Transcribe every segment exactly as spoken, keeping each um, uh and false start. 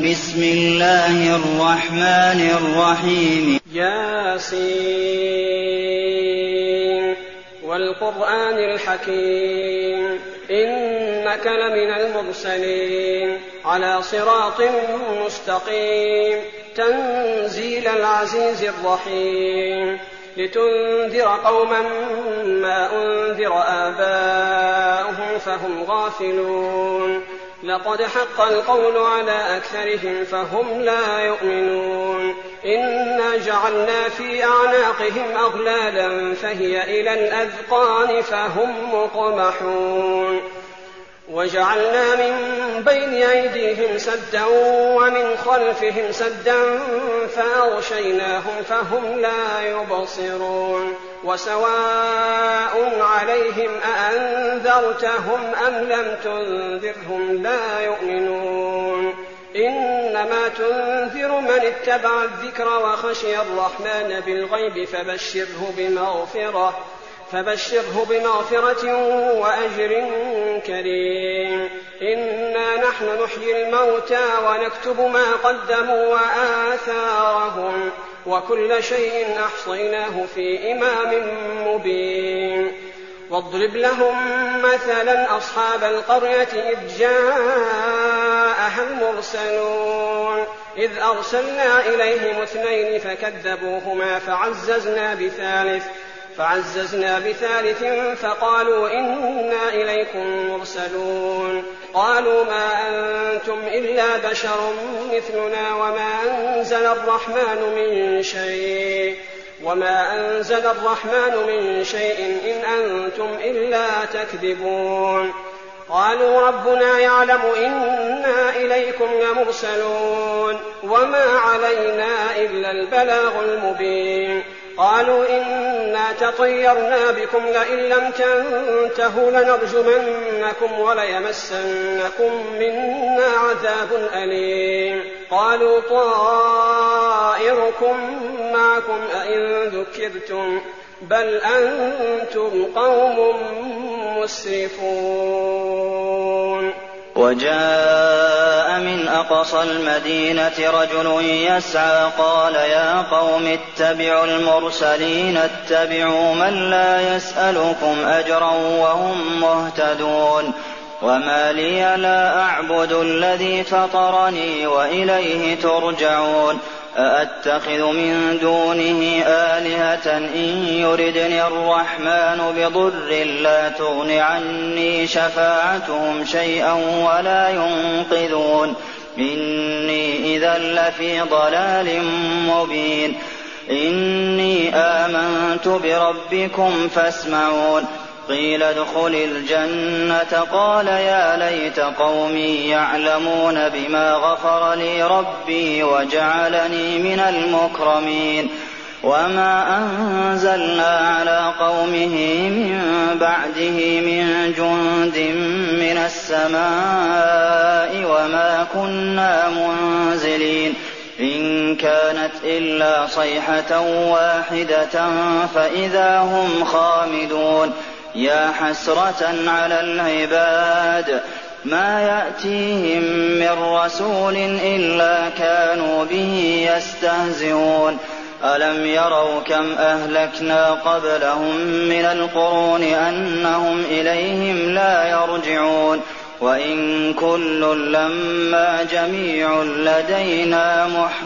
بسم الله الرحمن الرحيم ياسين والقرآن الحكيم إنك لمن المرسلين على صراط مستقيم تنزيل العزيز الرحيم لتنذر قوما ما أنذر آباؤهم فهم غافلون لقد حق القول على أكثرهم فهم لا يؤمنون إنا جعلنا في أعناقهم أغلالا فهي إلى الأذقان فهم مقمحون وجعلنا من بين أيديهم سدا ومن خلفهم سدا فأغشيناهم فهم لا يبصرون وسواء عليهم أأنذرتهم أم لم تنذرهم لا يؤمنون إنما تنذر من اتبع الذكر وخشي الرحمن بالغيب فبشره بمغفرة فبشره بمغفرة وأجر كريم إنا نحن نحيي الموتى ونكتب ما قدموا وآثارهم وكل شيء أحصيناه في إمام مبين واضرب لهم مثلا أصحاب القرية إذ جاءها المرسلون إذ أرسلنا إليهم اثنين فكذبوهما فعززنا بثالث فعززنا بثالث فقالوا إنا إليكم مرسلون قالوا ما أنتم إلا بشر مثلنا وما أنزل الرحمن من شيء وما أنزل الرحمن من شيء إن أنتم إلا تكذبون قالوا ربنا يعلم إنا إليكم لمرسلون وما علينا إلا البلاغ المبين قالوا إنا تطيرنا بكم لئن لم تنتهوا لنرجمنكم وليمسنكم منا عذاب أليم قالوا طائركم معكم أئن ذكرتم بل أنتم قوم مسرفون وجاء من أقصى المدينة رجل يسعى قال يا قوم اتبعوا المرسلين اتبعوا من لا يسألكم أجرا وهم مهتدون وما لي لا أعبد الذي فطرني وإليه ترجعون أأتخذ من دونه آلهة إن يردني الرحمن بضر لا تغن عني شفاعتهم شيئا ولا ينقذون إني إذا لفي ضلال مبين إني آمنت بربكم فاسمعون قيل ادخل الجنة قال يا ليت قومي يعلمون بما غفر لي ربي وجعلني من المكرمين وما أنزلنا على قومه من بعده من جند من السماء وما كنا منزلين إن كانت إلا صيحة واحدة فإذا هم خامدون يا حسرة على العباد ما يأتيهم من رسول إلا كانوا به يستهزئون ألم يروا كم أهلكنا قبلهم من القرون أنهم إليهم لا يرجعون وإن كل لما جميع لدينا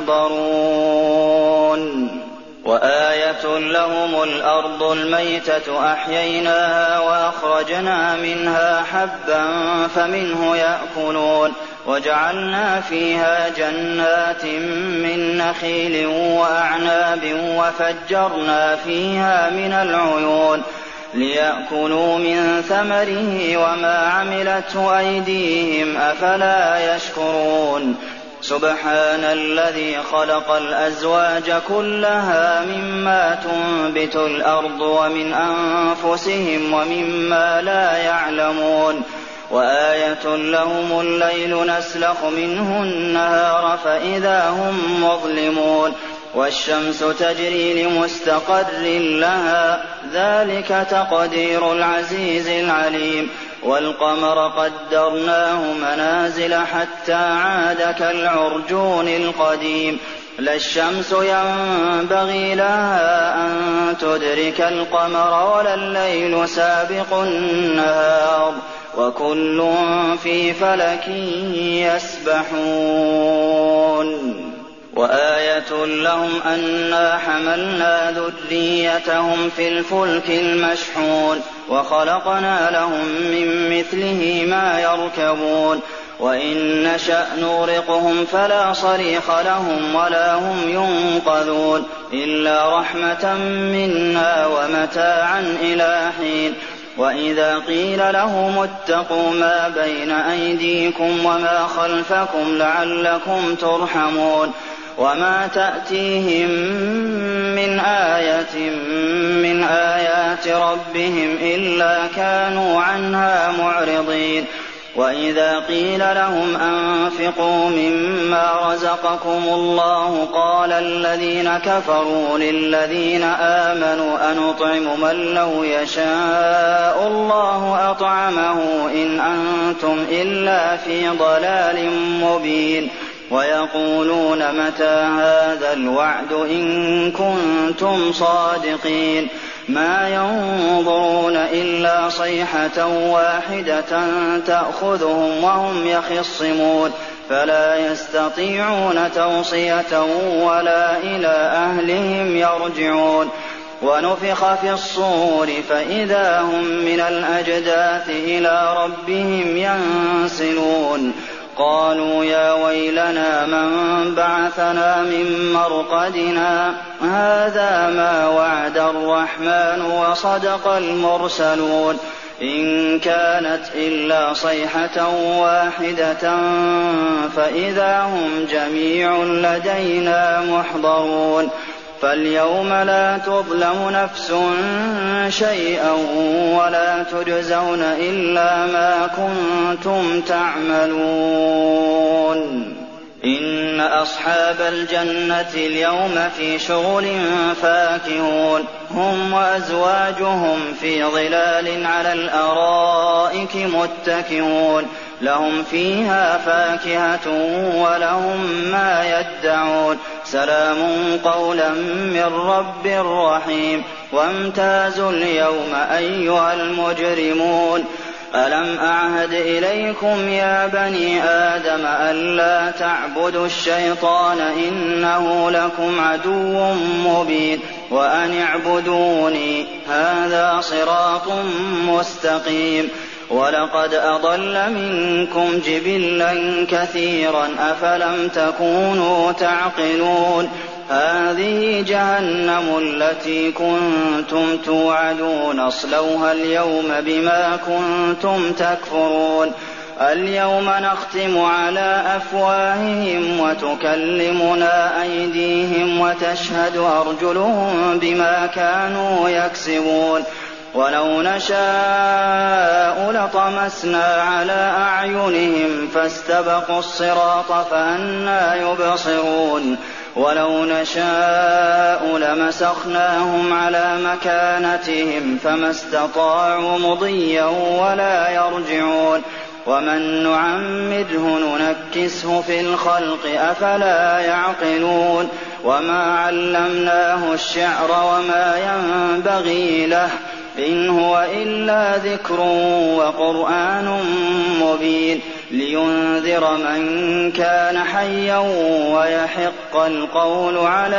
محضرون وآية لهم الأرض الميتة أحييناها وأخرجنا منها حبا فمنه يأكلون وجعلنا فيها جنات من نخيل وأعناب وفجرنا فيها من العيون ليأكلوا من ثمره وما عملته أيديهم أفلا يشكرون سبحان الذي خلق الأزواج كلها مما تنبت الأرض ومن أنفسهم ومما لا يعلمون وآية لهم الليل نسلخ منه النهار فإذا هم مظلمون والشمس تجري لمستقر لها ذلك تقدير العزيز العليم وَالْقَمَرَ قَدَّرْنَاهُ مَنَازِلَ حَتَّىٰ عَادَ كَالْعُرْجُونِ الْقَدِيمِ لَا الشَّمْسُ يَنبَغِي لَهَا أَن تُدْرِكَ الْقَمَرَ وَلَا اللَّيْلُ سَابِقُ النَّهَارِ ۚ وَكُلٌّ فِي فَلَكٍ يَسْبَحُونَ وَآيَةٌ لَّهُمْ أَنَّا حَمَلْنَا ذُرِّيَّتَهُمْ فِي الْفُلْكِ الْمَشْحُونِ وَخَلَقْنَا لَهُم مِّن مِّثْلِهِ مَا يَرْكَبُونَ وَإِن نَّشَأْ نُغْرِقْهُمْ فَلَا صَرِيخَ لَهُمْ وَلَا هُمْ يُنقَذُونَ إِلَّا رَحْمَةً مِّنَّا وَمَتَاعًا إِلَىٰ حِينٍ وَإِذَا قِيلَ لَهُمُ اتَّقُوا مَا بَيْنَ أَيْدِيكُمْ وَمَا خَلْفَكُمْ لَعَلَّكُمْ تُرْحَمُونَ وَمَا تَأْتِيهِم مِّنْ آيَةٍ مِّنْ آيَاتِ رَبِّهِمْ إِلَّا كَانُوا عَنْهَا مُعْرِضِينَ وَإِذَا قِيلَ لَهُمْ أَنفِقُوا مِمَّا رَزَقَكُمُ اللَّهُ قَالَ الَّذِينَ كَفَرُوا لِلَّذِينَ آمَنُوا أَنُطْعِمُ مَن لَّوْ يَشَاءُ اللَّهُ أَطْعَمَهُ إِنْ أَنتُمْ إِلَّا فِي ضَلَالٍ مُّبِينٍ وَيَقُولُونَ مَتَىٰ هَٰذَا الْوَعْدُ إِن كُنتُمْ صَادِقِينَ مَا يَنظُرُونَ إِلَّا صَيْحَةً وَاحِدَةً تَأْخُذُهُمْ وَهُمْ يَخِصِّمُونَ فَلَا يَسْتَطِيعُونَ تَوْصِيَةً وَلَا إِلَىٰ أَهْلِهِمْ يَرْجِعُونَ وَنُفِخَ فِي الصُّورِ فَإِذَا هُم مِّنَ الْأَجْدَاثِ إِلَىٰ رَبِّهِمْ يَنسِلُونَ قَالُوا يَا وَيْلَنَا مَن بَعَثَنَا مِن مَّرْقَدِنَا هَٰذَا مَا وَعَدَ الرَّحْمَٰنُ وَصَدَقَ الْمُرْسَلُونَ إِن كَانَتْ إِلَّا صَيْحَةً وَاحِدَةً فَإِذَا هُمْ جَمِيعٌ لَّدَيْنَا مُحْضَرُونَ فَالْيَوْمَ لَا تُظْلَمُ نَفْسٌ شَيْئًا وَلَا تُجْزَوْنَ إِلَّا مَا كُنتُمْ تَعْمَلُونَ إِنَّ أَصْحَابَ الْجَنَّةِ الْيَوْمَ فِي شُغُلٍ فَاكِهُونَ هُمْ وَأَزْوَاجُهُمْ فِي ظِلَالٍ عَلَى الْأَرَائِكِ مُتَّكِئُونَ لَهُمْ فِيهَا فَاكِهَةٌ وَلَهُم مَّا يَدَّعُونَ سَلَامٌ قَوْلًا مِّن رَّبٍّ رَّحِيمٍ وَامْتَازُوا الْيَوْمَ أَيُّهَا الْمُجْرِمُونَ أَلَمْ أَعْهَدْ إِلَيْكُمْ يَا بَنِي آدَمَ أَلَّا تَعْبُدُوا الشَّيْطَانَ إِنَّهُ لَكُمْ عَدُوٌّ مُّبِينٌ وَأَنِ اعْبُدُونِي هَٰذَا صِرَاطٌ مُّسْتَقِيمٌ وَلَقَدْ أَضَلَّ مِنكُمْ جِبِلًّا كَثِيرًا أَفَلَمْ تَكُونُوا تَعْقِلُونَ هَٰذِهِ جَهَنَّمُ الَّتِي كُنتُمْ تُوعَدُونَ اصْلَوْهَا الْيَوْمَ بِمَا كُنتُمْ تَكْفُرُونَ الْيَوْمَ نَخْتِمُ عَلَىٰ أَفْوَاهِهِمْ وَتُكَلِّمُنَا أَيْدِيهِمْ وَتَشْهَدُ أَرْجُلُهُم بِمَا كَانُوا يَكْسِبُونَ وَلَوْ نَشَاءُ لَطَمَسْنَا عَلَىٰ أَعْيُنِهِمْ فَاسْتَبَقُوا الصِّرَاطَ فَأَنَّىٰ يُبْصِرُونَ وَلَوْ نَشَاءُ لَمَسَخْنَاهُمْ عَلَىٰ مَكَانَتِهِمْ فَمَا اسْتَطَاعُوا مُضِيًّا وَلَا يَرْجِعُونَ وَمَن نُّعَمِّرْهُ نُنَكِّسْهُ فِي الْخَلْقِ ۖ أَفَلَا يَعْقِلُونَ وَمَا عَلَّمْنَاهُ الشِّعْرَ وَمَا يَنبَغِي لَهُ ۚ إِنْ هُوَ إِلَّا ذِكْرٌ وَقُرْآنٌ مُّبِينٌ لِّيُنذِرَ مَن كَانَ حَيًّا وَيَحِقَّ الْقَوْلُ عَلَى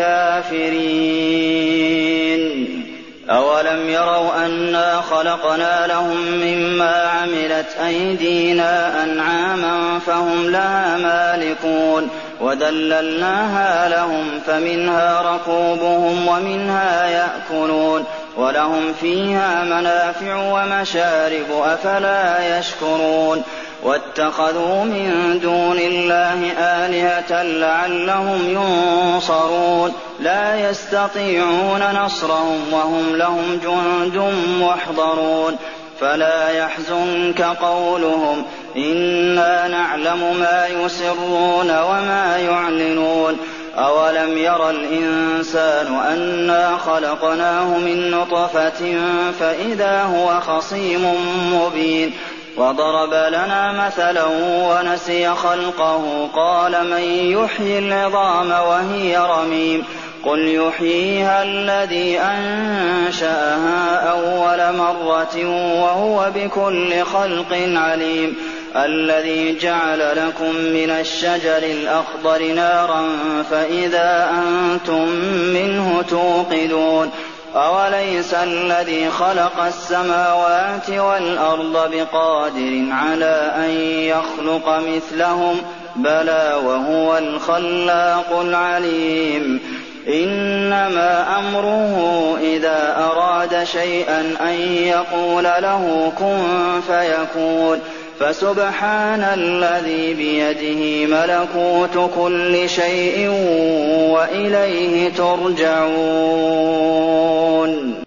الْكَافِرِينَ أَوَلَمْ يَرَوْا أَنَّا خَلَقْنَا لَهُم مِّمَّا عَمِلَتْ أَيْدِينَا أَنْعَامًا فَهُمْ لَهَا مَالِكُونَ وَذَلَّلْنَاهَا لَهُمْ فَمِنْهَا رَكُوبُهُمْ وَمِنْهَا يَأْكُلُونَ وَلَهُمْ فِيهَا مَنَافِعُ وَمَشَارِبُ ۖ أَفَلَا يَشْكُرُونَ وَاتَّخَذُوا مِن دُونِ اللَّهِ آلِهَةً لَّعَلَّهُمْ يُنصَرُونَ لَا يَسْتَطِيعُونَ نَصْرَهُمْ وَهُمْ لَهُمْ جُندٌ مُّحْضَرُونَ فَلَا يَحْزُنكَ قَوْلُهُمْ إِنَّا نَعْلَمُ مَا يُسِرُّونَ وَمَا يُعْلِنُونَ أَوَلَمْ يَرَ الْإِنسَانُ أَنَّا خَلَقْنَاهُ مِن نُّطْفَةٍ فَإِذَا هُوَ خَصِيمٌ مُّبِينٌ وَضَرَبَ لَنَا مَثَلًا وَنَسِيَ خَلْقَهُ قَالَ مَن يُحْيِي الْعِظَامَ وَهِيَ رَمِيمٌ قُلْ يُحْيِيهَا الَّذِي أَنشَأَهَا أَوَّلَ مَرَّةٍ وَهُوَ بِكُلِّ خَلْقٍ عَلِيمٌ الَّذِي جَعَلَ لَكُم مِّنَ الشَّجَرِ الْأَخْضَرِ نَارًا فَإِذَا أَنتُم مِّنْهُ تُوقِدُونَ أَوَلَيْسَ الَّذِي خَلَقَ السَّمَاوَاتِ وَالْأَرْضَ بِقَادِرٍ عَلَىٰ أَن يَخْلُقَ مِثْلَهُم ۚ بَلَىٰ وَهُوَ الْخَلَّاقُ الْعَلِيمُ إِنَّمَا أَمْرُهُ إِذَا أَرَادَ شَيْئًا أَن يَقُولَ لَهُ كُن فَيَكُونُ فَسُبْحَانَ الَّذِي بِيَدِهِ مَلَكُوتُ كُلِّ شَيْءٍ وَإِلَيْهِ تُرْجَعُونَ